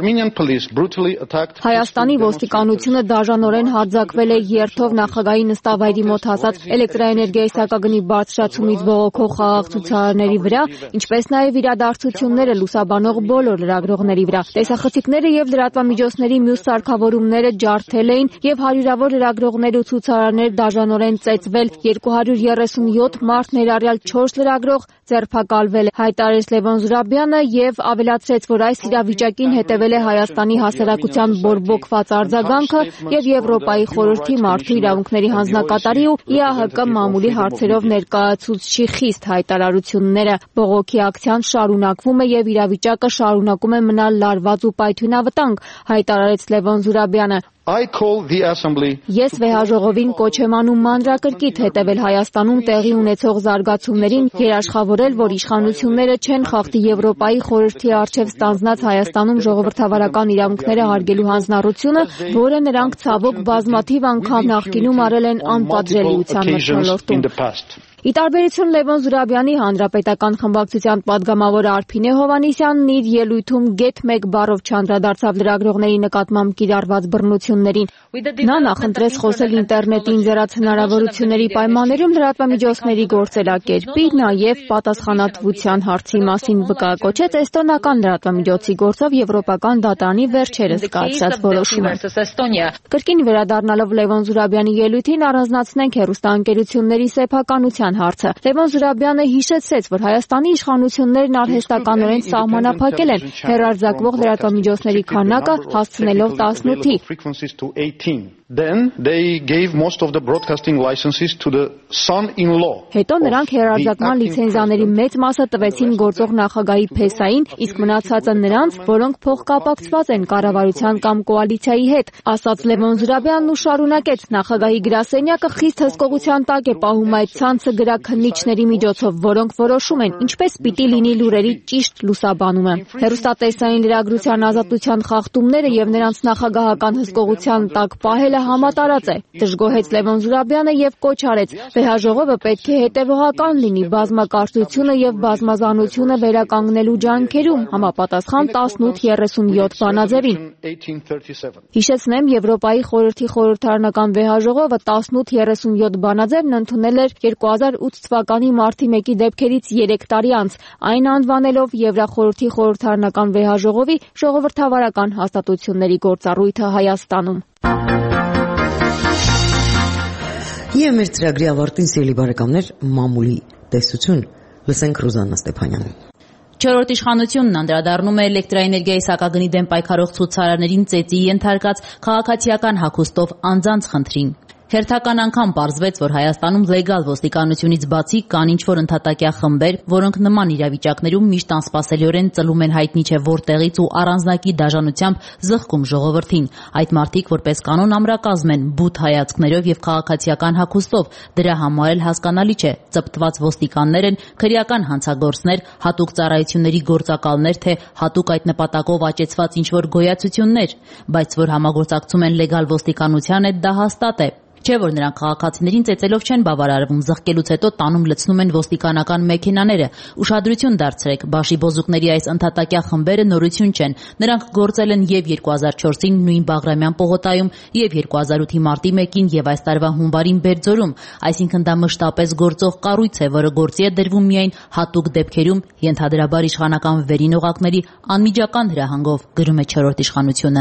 Հայաստանի ոստիկանությունը դաժանորեն հարձակվել է երթով նախագահի նստավայրի մոտ հասած էլեկտրաէներգիայի սակագնի բարձրացումից բողոքող խաղաղ ցուցարարների վրա, ինչպես նաև իրադարձությունները լուսաբանող բոլոր լրագրողների վրա։ Տեսախցիկները եւ լրատվամիջոցների մյուս սարքավորումները ջարդել էին եւ հարյուրավոր լրագրողներ ու ցուցարարներ դաժանորեն ծեծվել, 237 մարդ ներառյալ 4 լրագրող ձերբակալվել է, հայտարարեց Լևոն Զուրաբյանը եւ ավելացրեց, որ այս իրավիճակին հետևել է Հայաստանի հասարակության բորբոքված արձագանքը եւ Եվրոպայի խորհրդի մարդու իրավունքների հանձնակատարի ու ԻԱՀԿ մամուլի հարցերով ներկայացուցչի խիստ հայտարարությունները։ Բողոքի ակցիան շարունակվում է եւ իրավիճակը շարունակում է մնալ լարված ու պայթյունավտանգ, հայտարարեց Լևոն Զուրաբյանը։ Ես վեհաժողովին կոչ եմ անում մանրակրկիտ հետևել Հայաստանում տեղի ունեցող զարգացումներին, երաշխավորել, որ իշխանությունները չեն խախտի Եվրոպայի խորհրդի առջև ստանձնած Հայաստանում ժողովրդավարական իրավունքները հարգելու հանձնառությունը, որը նրանք ցավոք բազմաթիվ անգամ նախկինում արել են անպատժելիության մթնոլորտում։ Ի տարբերություն Լևոն Զուրաբյանի, Հանրապետական խմբակցության պատգամավոր Արփինե Հովհաննիսյանն իր ելույթում գեթ մեկ բառով չանդրադարձավ լրագրողների նկատմամբ կիրառված բռնություններին։ Նա նախընտրեց խոսել ինտերնետի ինձեռած հնարավորությունների պայմաններում լրատվամիջոցների գործելակերպի, նաև պատասխանատվության հարցի մասին վկայակոչեց էստոնական լրատվամիջոցի գործով Եվրոպական դատարանի վերջերս կայացած որոշումը։ Կրկին վերադառնալով Լևոն Զուրաբյանի ելույթին առանձնացնենք հեռուստաընկերությունների սեփականության հարցը։ Լևոն Զուրաբյանը հիշեցրեց, որ Հայաստանի իշխանություններն արհեստականորեն սահմանափակել են հեռարձակվող լրատվամիջոցների քանակը հասցնելով 18-ի։ Then they gave most of the broadcasting licenses to the son-in-law. Հետո նրանք հեռարձակման լիցենզիաների մեծ մասը տվեցին գործող նախագահի փեսային, իսկ մնացածը նրանց, որոնք փոխկապակցված են կառավարության կամ կոալիցիայի հետ, ասաց Լևոն Զուրաբյանն ու շարունակեց. նախագահի գրասենյակը խիստ հսկողության տակ է պահում այդ ցանցը գրաքննիչների միջոցով, որոնք որոշում են, ինչպես պիտի լինի լուրերի ճիշտ լուսաբանումը։ Հեռուստատեսային լրագրության ազատության խախտումները եւ նրանց նախագահական հսկողության տակ պահելը համատարած է, դժգոհեց Լևոն Զուրաբյանը եւ կոչ արեց. վեհաժողովը պետք է հետեւողական լինի բազմակարծությունը եւ բազմազանությունը վերականգնելու ջանքերում, համապատասխան 1837 բանաձևին։ Հիշեցնեմ, Եվրոպայի խորհրդի խորհրդարանական վեհաժողովը 1837 բանաձևն ընդունել էր 2008 թվականի մարտի 1-ի դեպքերից 3 տարի անց, այն անվանելով Եվրախորհրդի խորհրդարանական վեհաժողովի ժողովրդավարական հաստատությունների գործառույթը Հայաստանում։ Եվ մեր ծրագրի ավարտին, սիրելի բարեկամներ, մամուլի տեսություն լսենք Ռուզաննա Ստեփանյանին։ Չորրորդ իշխանությունն անդրադառնում է էլեկտրաէներգիայի սակագնի դեմ պայքարող ցուցարարներին ծեծի ենթարկած քաղաքացիական հագուստով անձանց խնդրին։ Հերթական անգամ պարզվեց, որ Հայաստանում լեգալ ոստիկանությունից բացի կան ինչ-որ ընդհատակյա խմբեր, որոնք նման իրավիճակներում միշտ անսպասելիորեն ծլում են հայտնի չէ որտեղից ու առանձնակի դաժանությամբ զղջում ժողովրդին։ Այդ մարդիկ որպես կանոն ամրակազմ են, բութ հայացքներով եւ քաղաքացիական հագուստով, դրա համար էլ հասկանալի չէ, ծպտված ոստիկաններ են, քրեական հանցագործներ, հատուկ ծառայությունների գործակալներ, թե հատուկ այդ նպատակով աճեցված ինչ-որ գոյացություններ, բայց որ համագործակցում են լեգալ ոստիկանության հետ, դա հաստատ է։ Չէ՞ որ նրանք քաղաքացիներին ծեծելով չեն բավարարվում, զղջելուց հետո տանում լցնում են ոստիկանական մեքենաները։ Ուշադրություն դարձրեք, բաշի-բոզուկների այս ընդհատակյա խմբերը նորություն չեն։ Նրանք գործել են եւ 2004-ին նույն Բաղրամյան պողոտայում, եւ 2008-ի մարտի 1-ին եւ այս տարվա հունվարին Բերձորում, այսինքն դա մշտապես գործող կառույց է, որը գործի է դրվում միայն հատուկ դեպքերում, ենթադրաբար իշխանական վերին օղակների անմիջական հրահանգով, գրում է չորրորդ իշխանությունը։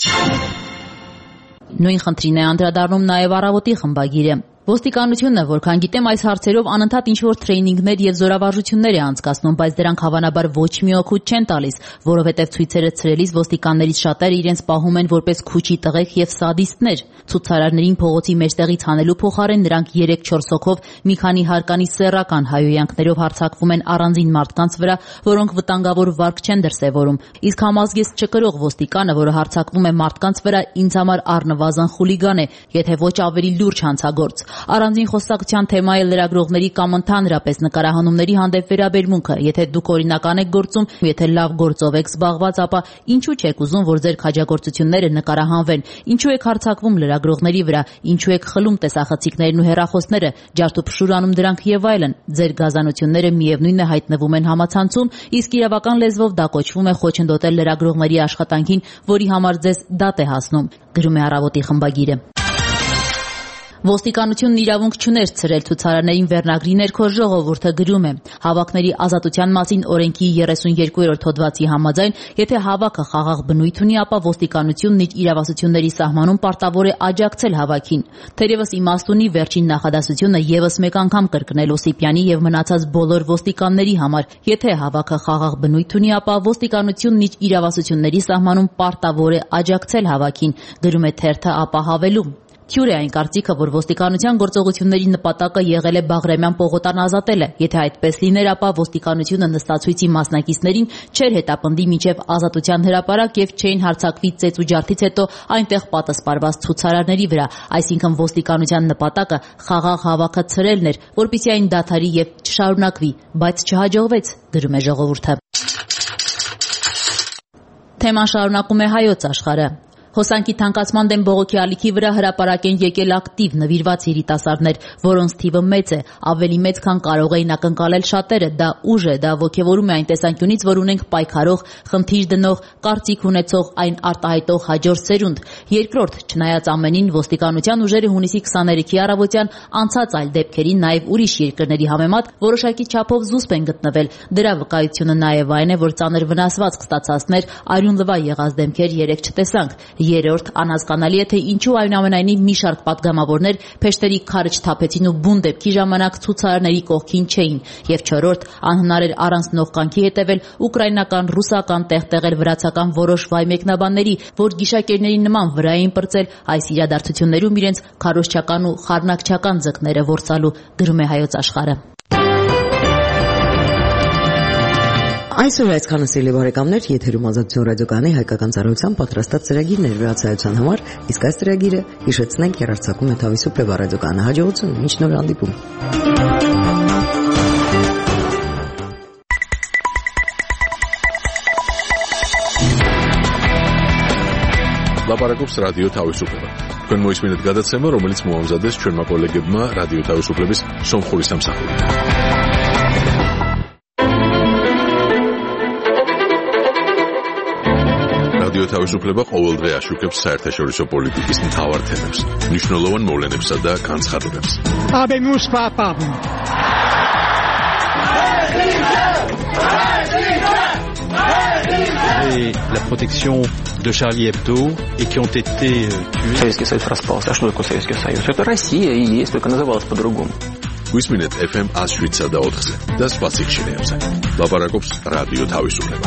Նույն խնդրին է անդրադառնում նաև Առավոտի խմբագիրը։ Ոստիկանությունը, որքան գիտեմ, այս հարցերով անընդհատ ինչ-որ տրեյնինգներ եւ զորավարժություններ է անցկացնում, բայց դրանք հավանաբար ոչ մի օգուտ չեն տալիս, որովհետեւ ցույցերը ցրելիս ոստիկաններից շատերը իրենց պահում են որպես քուչի տղեկ եւ սադիստներ։ Ցուցարարներին փողոցի մեջտեղից հանելու փոխարեն նրանք 3-4 հոգով մի քանի հարկանի սեռական հայոյանքներով հարձակվում են առանձին մարդկանց վրա, որոնք վտանգավոր վարք չեն դրսևորում։ Իսկ համազգեստ չկրող ոստիկանը, որը հարձակվում է մարդկանց վրա, ինձ համար առնվազն խուլիգան է, եթե ոչ ավելի լուրջ հանցագործ։ Առանձին խոսակցության թեմա է լրագրողների կամ ընդհանրապես նկարահանումների հանդեպ վերաբերմունքը։ Եթե դուք օրինական եք գործում, եթե լավ գործով եք զբաղված, ապա ինչու չեք ուզում, որ ձեր քաջագործությունները նկարահանվեն։ Ինչու եք հարձակվում լրագրողների վրա, ինչու եք խլում տեսախցիկներն ու հեռախոսները, ջարդուփշուր անում դրանք եւ այլն։ Ձեր գազանությունները միևնույն է հայտնվում են համացանցում, իսկ իրավական լեզվով դա կոչվում է խոչընդոտել լրագրողների աշխատանքին, որի համար ձեզ դատ է հասնում, գրում է Առավոտի խմբագիրը։ Ոստիկանությունն իրավունք չուներ ցրել ցուցարարներին վերնագրի ներքո ժողովուրդը գրում է. Հավաքների ազատության մասին օրենքի 32-րդ հոդվածի համաձայն, եթե հավաքը խաղաղ բնույթ ունի, ապա ոստիկանությունն իր իրավասությունների սահմանում պարտավոր է աջակցել հավաքին։ Թերևս իմաստ ունի վերջին նախադասությունը եւս մեկ անգամ կրկնել Օսիպյանի եւ մնացած բոլոր ոստիկանների համար. եթե հավաքը խաղաղ բնույթ ունի, ապա ոստիկանությունն իր իրավասությունների սահմանում պարտավոր է աջակցել հավաքին, գրում է թերթը, ապա հավելում. Թյուր է այն կարծիքը, որ ոստիկանության գործողությունների նպատակը եղել է Բաղրամյան պողոտան ազատելը։ Եթե այդպես լիներ, ապա ոստիկանությունը նստացույցի մասնակիցներին չէր հետապնդի մինչև ազատության հրապարակ եւ չէին հարձակվի ծեծ ու ջարդից հետո այնտեղ պատասպարված ցուցարարների վրա։ Այսինքն ոստիկանության նպատակը խաղաղ հավաքը ցրելն էր, որպեսզի այն դադարի եւ չշարունակվի, բայց չհաջողվեց, գրում է ժողովուրդը։ Թեման շարունակում է Հայոց աշխարհը։ Հոսանքի թանկացման դեմ բողոքի ալիքի վրա հրապարակ են եկել ակտիվ նվիրված երիտասարդներ, որոնց թիվը մեծ է, ավելի մեծ, քան կարող էին ակնկալել շատերը։ Դա ուժ է, դա ոգևորում է այն տեսանկյունից, որ ունենք պայքարող, խնդիր դնող, կարծիք ունեցող, այն արտահայտող հաջորդ սերունդ։ Երկրորդ, չնայած ամենին, ոստիկանության ուժերը հունիսի 23-ի առավոտյան անցած այլ դեպքերին, նաև ուրիշ երկրների համեմատ որոշակի չափով զուսպ են գտնվել։ Դրա վկայությունը նաև այն է, որ ծանր վնասվածք ստացածներ, արյուն լվա եղած դեմքեր երեք չտեսանք։ Երրորդ, անհասկանալի է, թե ինչու այնուամենայնիվ մի շարք պատգամավորներ փեշտերի քարը չթափեցին ու բուն դեպքի ժամանակ ցուցարարների կողքին չէին։ Եվ չորրորդ, անհնար էր առանց նողկանքի հետևել ուկրաինական, ռուսական, տեղտեղել վրացական որոշ վայ մեկնաբանների, որ գիշակերների նման վրա էին պրծել այս իրադարձություններում իրենց քարոզչական ու խառնակչական ձկները որսալու, գրում է Հայոց աշխարհը։ Այսօր այսքանը սիրելի բարեկամներ, եթերում Ազատություն ռադիոկայանի հայկական ծառայության պատրաստած ծրագիրն էր վերացայության համար, իսկ այս ծրագիրը հիշեցնենք երարցակում է Թավիսուպլե ռադիոկայանը։ Հաջողություն, մինչ նոր հանդիպում։ Լապարակობს ռադիո Թավիսուպլե։ Քան մոյսմինդ գադացեմը, რომელიც մոհամզադես չորմա կոլեգեբմա ռադիո Թավիսուպլեբիս Սոմխորիսամ սախորի։ Ռադիո Թավիսուպլեբը ყოველდღე აშუქებს საერთაშორისო პოლიტიკის მთავარ თემებს, მნიშვნელოვან მოვლენებსა და განცხადებებს. Habemus papam. Et la protection de Charlie Hebdo et qui ont été tués. Советский Союз распался. А что такое Советский Союз? Это Россия и есть, только называлась по-другому. გვისმინეთ FM 107.4-ზე და სხვა სიხშირეებზე. ლაპარაკობს რადიო თავისუფლება.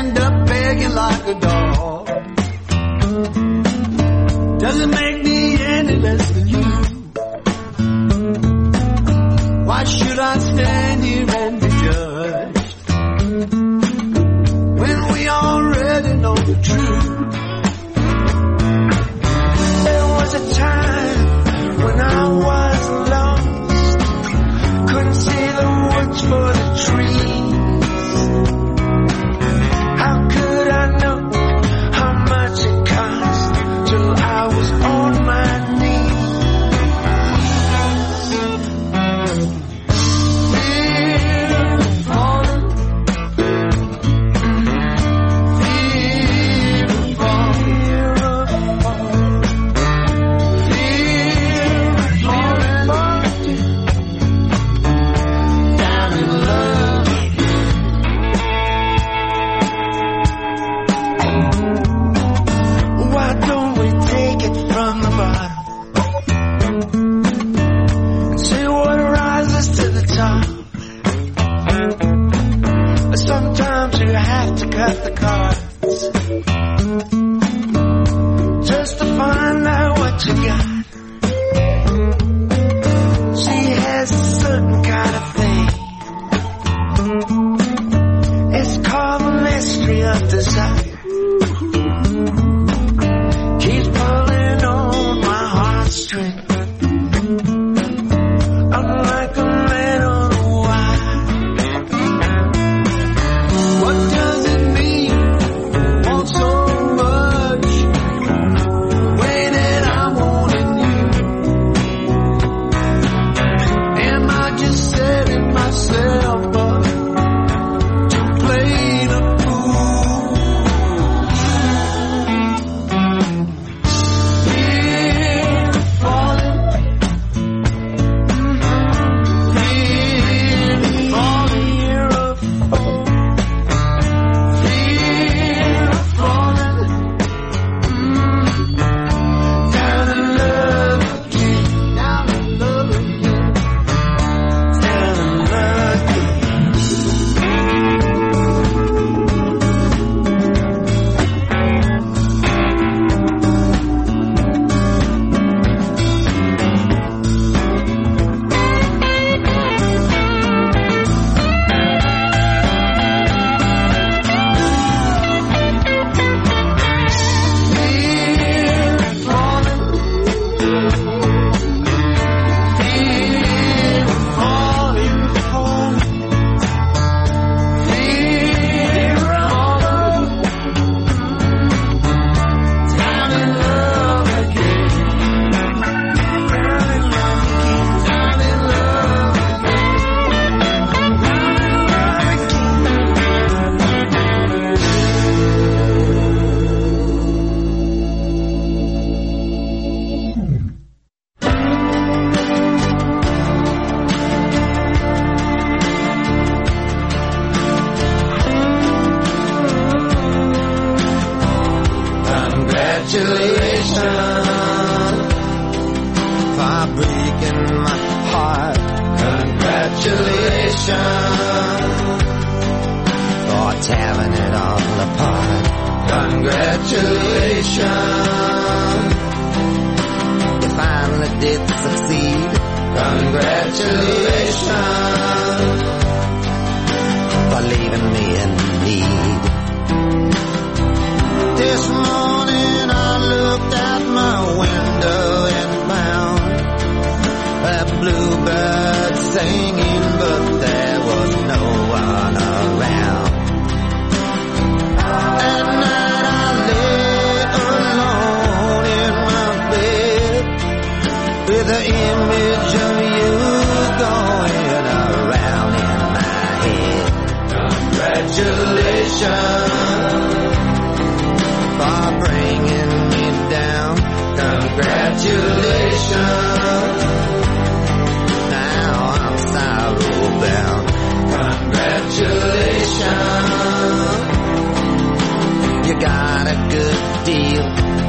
Doesn't make me true. There was a time when I was lost, couldn't see the woods for the trees. How could I know how much it cost till I was on my knees? Sometimes you have to cut the cards just to find out what you got. She has a certain kind of thing. It's called the mystery of desire. Keeps pulling on my heartstring. Unlike a man on a wire. What does it mean? Want so much way that I wanted you. Am I just setting myself up to play the fool? Here falling, here falling, here a fall. Congratulations for breaking my heart. Congratulations for tearing it all apart. Congratulations, you finally did succeed. Congratulations for leaving me in need. This morning I looked out my window and found a bluebird singing, but there was no one around. At night I lay alone in my bed with the image of you going around in my head. Congratulations for bringing me down. Congratulations, now I'm sorrow bound. Congratulations, you got a good deal.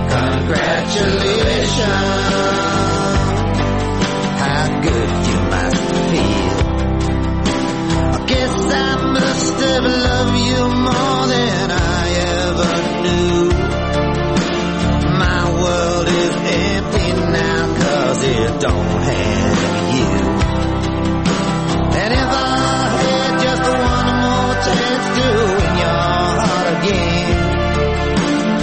Congratulations, how good you must feel. I guess I must have loved you more than I ever knew. My world is empty now 'cause it don't have you. And if I had just one more chance to win your heart again,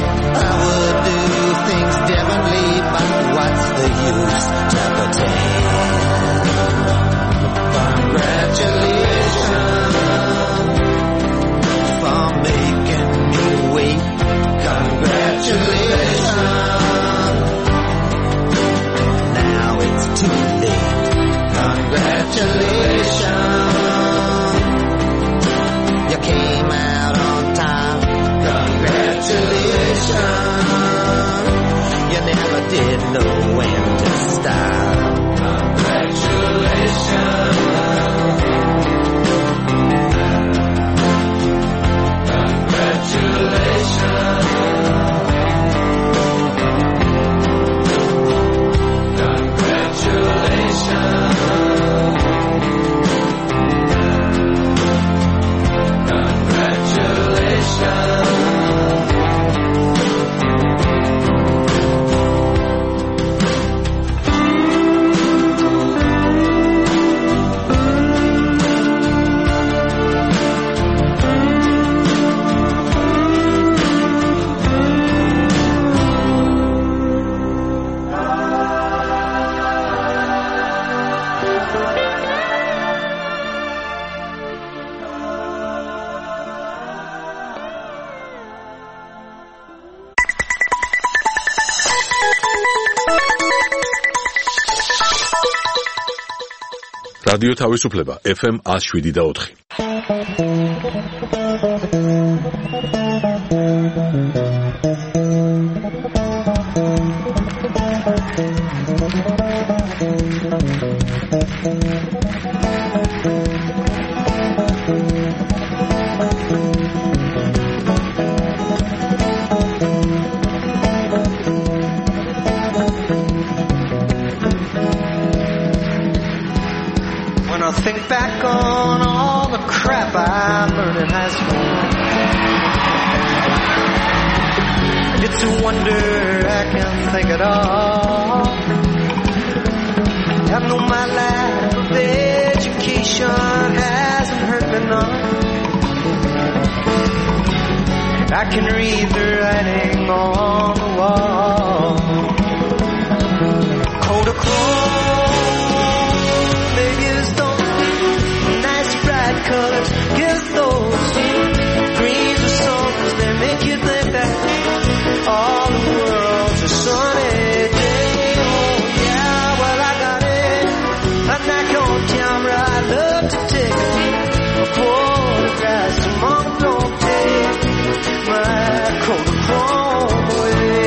რადიო თავისუფლება FM 107.4. When I think back on all the crap I learned in high school, it's a wonder I can think it all. I know my lack of education hasn't hurt me none. I can read the writing on the wall. Kodachrome, maybe it's nice bright colors, give those greens or summers that make you think that all the world's a sunny day. Oh yeah, well I got it, a knack on camera, I love to take photographs, so mom don't take my Kodachrome away.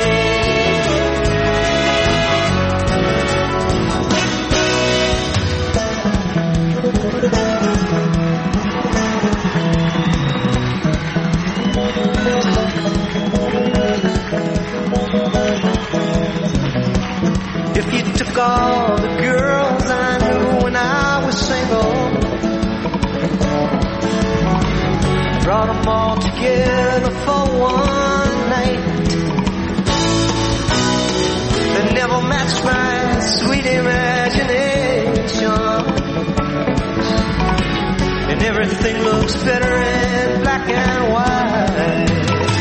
If you took all the girls I knew when I was single, brought them all together for one night, they never matched my sweet imagination, and everything looks better in black and white.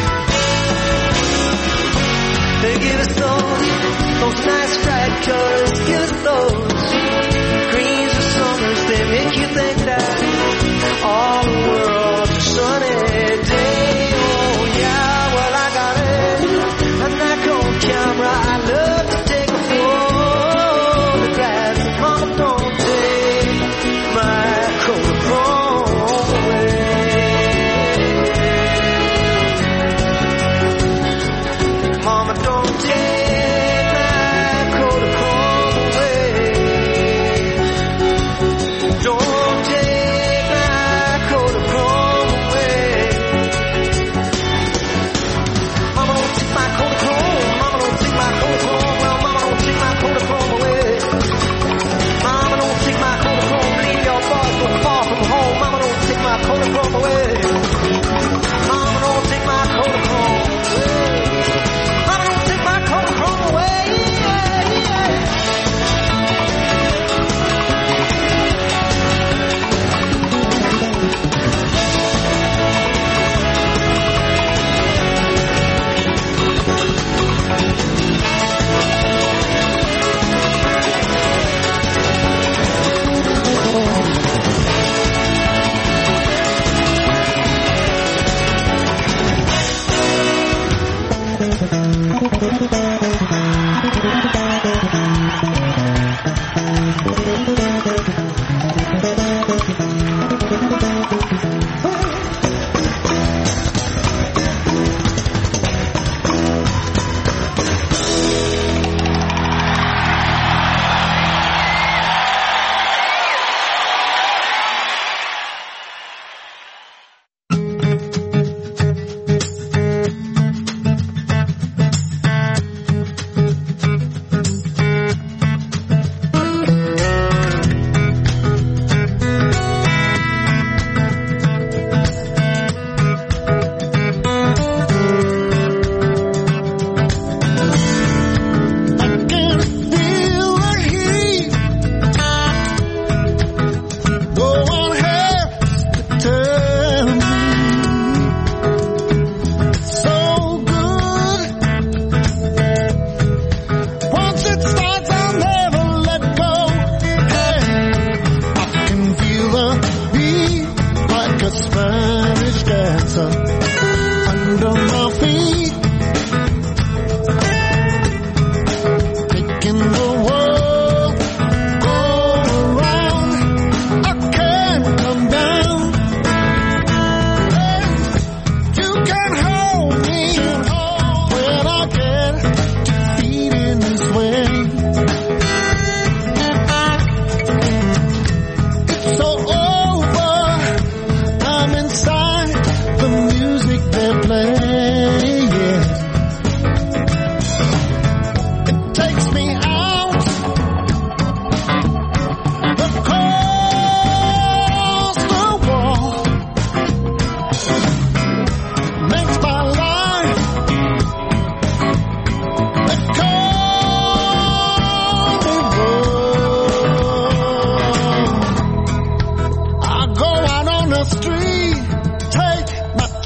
They give us those nice bright colors, give us those greens or summers, they make you think that all the world's a sunny day. Oh yeah, well I got it, a knack on camera, I love to take a photograph, but mama don't take my Kodachrome away.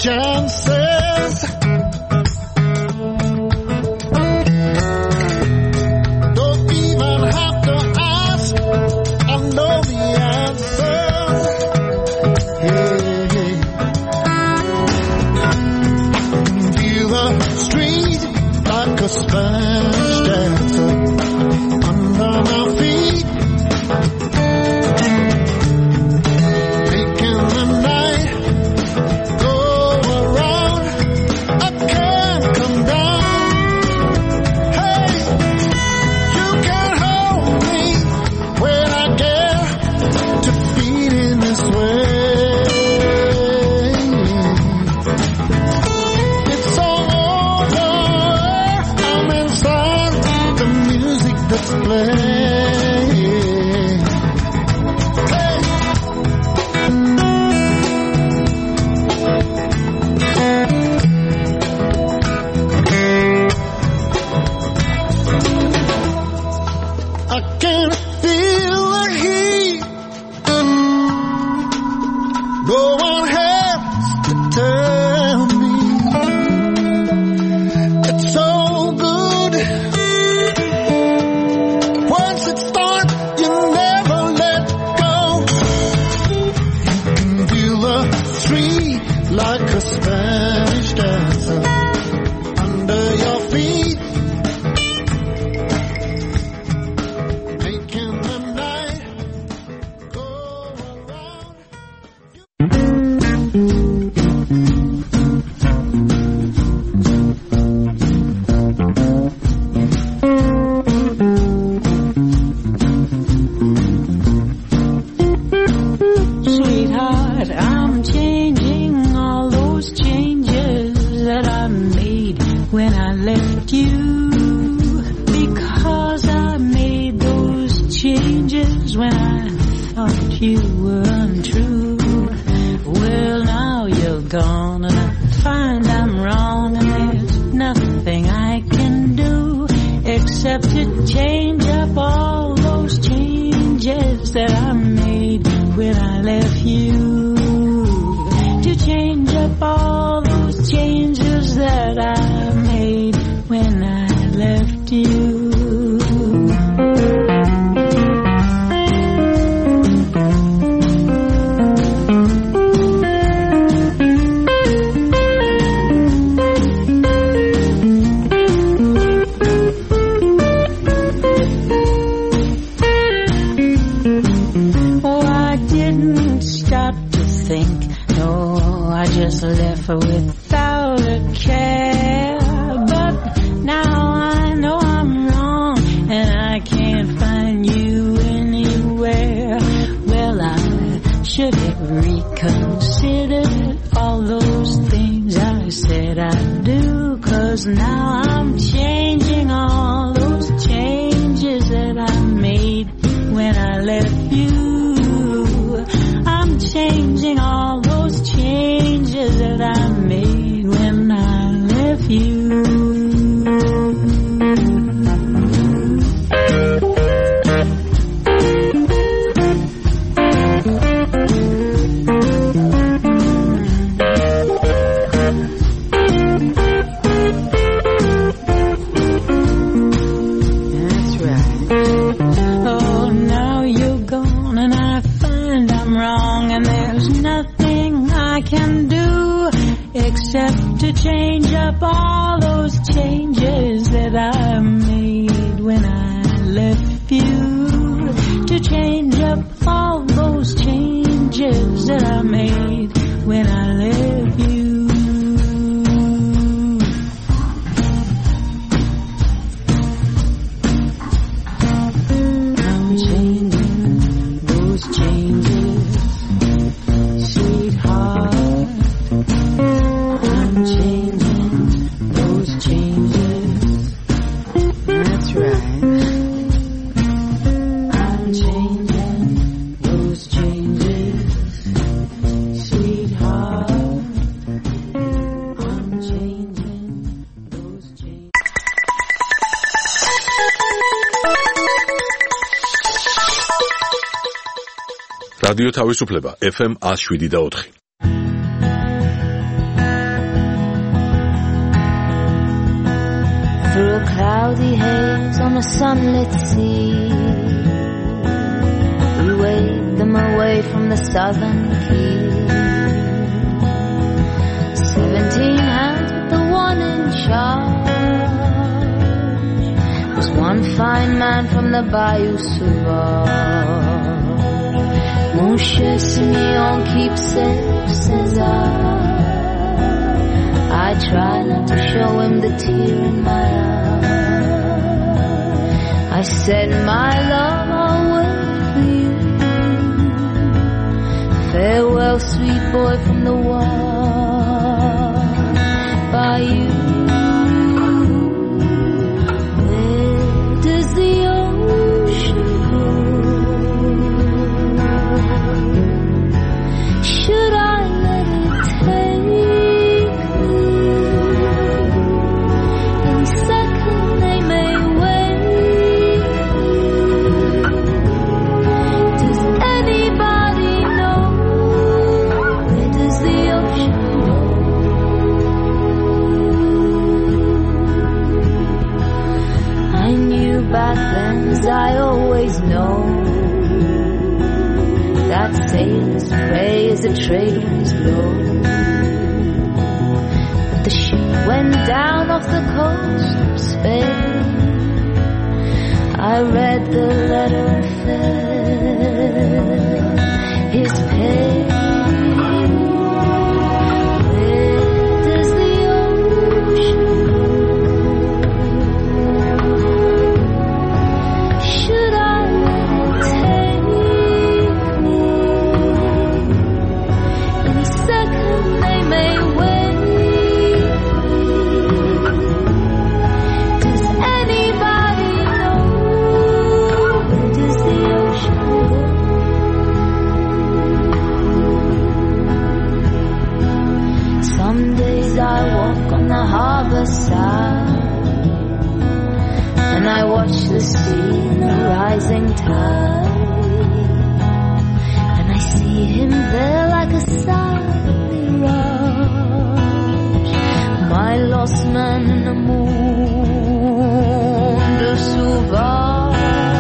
chances. Don't even have to ask, I know the answers. Yeah. Feel the street like a Spanish dancer under my feet. Taking the night, go around, I can't come down. Hey, you can hold me when I get to feeling this way. It's all over, I'm inside the music that's playing. I can feel the heat. No one has to tell me. It's so good. Once it starts, you never let go. You can feel the street like a Spanish dancer under your feet. Making the night go around. Sweetheart, I'm changing all those changes that I made when I left you. Because I made those changes when I thought you were untrue. Well, now you're gone and I find I'm wrong, and there's nothing I can do except to change up all those changes that I made when I left you. To change up all those changes that I made when I left you. Oh, I didn't stop to think. No, I just left without a care. But now I know I'm wrong, and I can't find you anywhere. Well, I should have reconsidered all those things I said I'd do. 'Cause now I'm changing all those changes that I made when I left you. I'm changing all those changes that I made when I left you. That's right. Oh, now you're gone and I find I'm wrong, and there's nothing I can do except to change up all those changes that I made when I left you. To change up all those changes that I made when I left you. I'm changing those changes, sweetheart. I'm changing those changes. That's right. I'm changing those changes, sweetheart. I'm changing those changes. რადიო თავისუფლება FM 107.4. through a cloudy haze on a sunlit sea. We waved them away from the southern keys. 17 hands with the one in charge. There's one fine man from the Bayou Sauvage. Mon cher Simeon, keepsake, says I try not to show him the tear in my eye. I said, my love, I'll wait for you. Farewell, sweet boy from the wild bayou. Where does the ocean go? Should I let it take me? Any second they may wake me. Does anybody know? Where does the ocean go? I knew back then, as I always know, that sailors pray as the trade winds blow. But the ship went down off the coast of Spain. I read the letter and felt his pain. Where does the ocean go? Should I let it take me? Any second they may wake me. Does anybody know? Where does the ocean go? Some days I walk on the harbor side, and I watch the sea in the rising tide, and I see him there like a silent mirage, my lost man in the monde sauvage.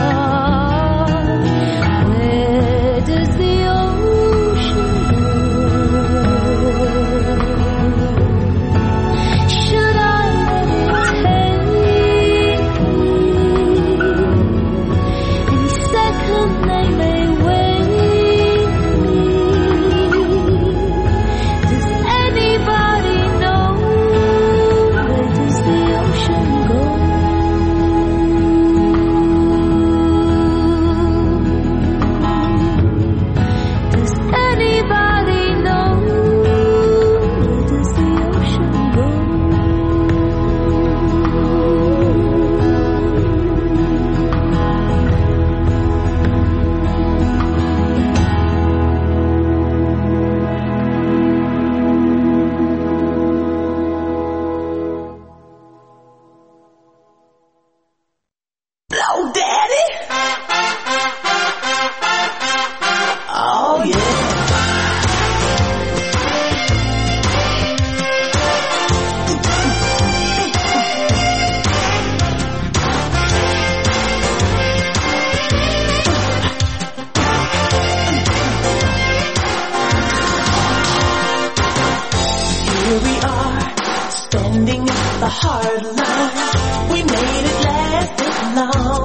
Where does the ocean go? Should I let it take me? Any second they may wake me. Does anybody know? Where does the ocean go? Does anybody know? Where does the ocean go? Blow daddy. Oh yeah. Here we are, standing at the hard line. We made it last this long.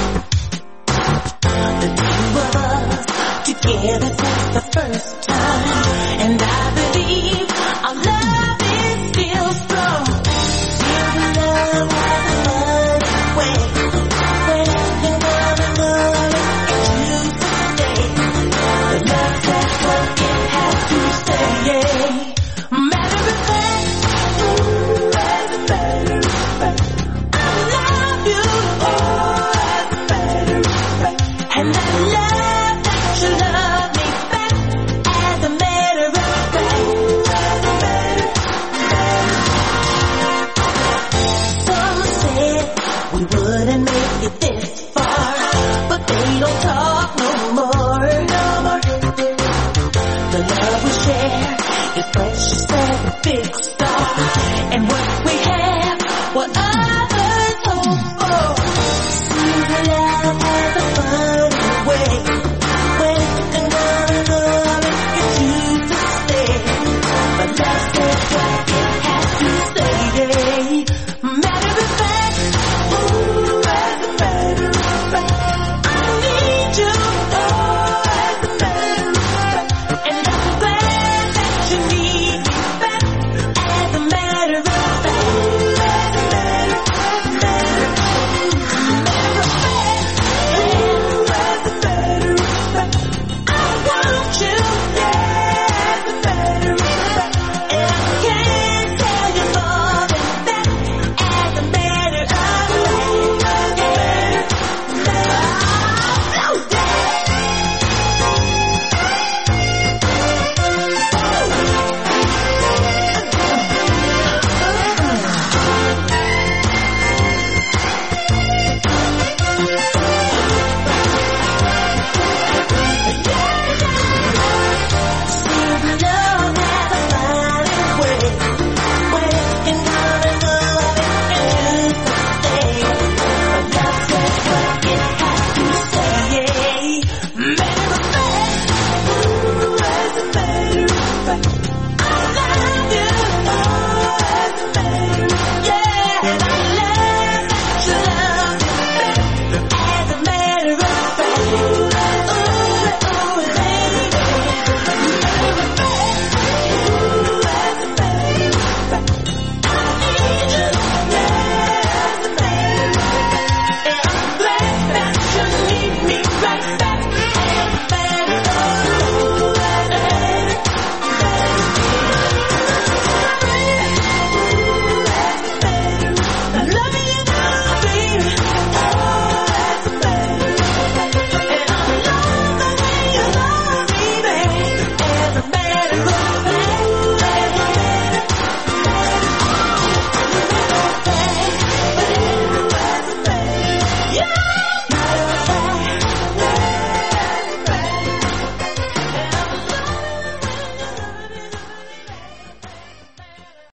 The two of us together for the first time, and I believe our love is still strong. Still the love of the mud way. When you wanna move into today, the love that's what it has to stay. Matter of fact, as a matter of fact, I love you. As a matter of fact, and I love that you love me back. As a matter of fact, as a matter of fact. Some said we wouldn't make it this far, but they don't talk no more. The love we share is precious as a big star, and what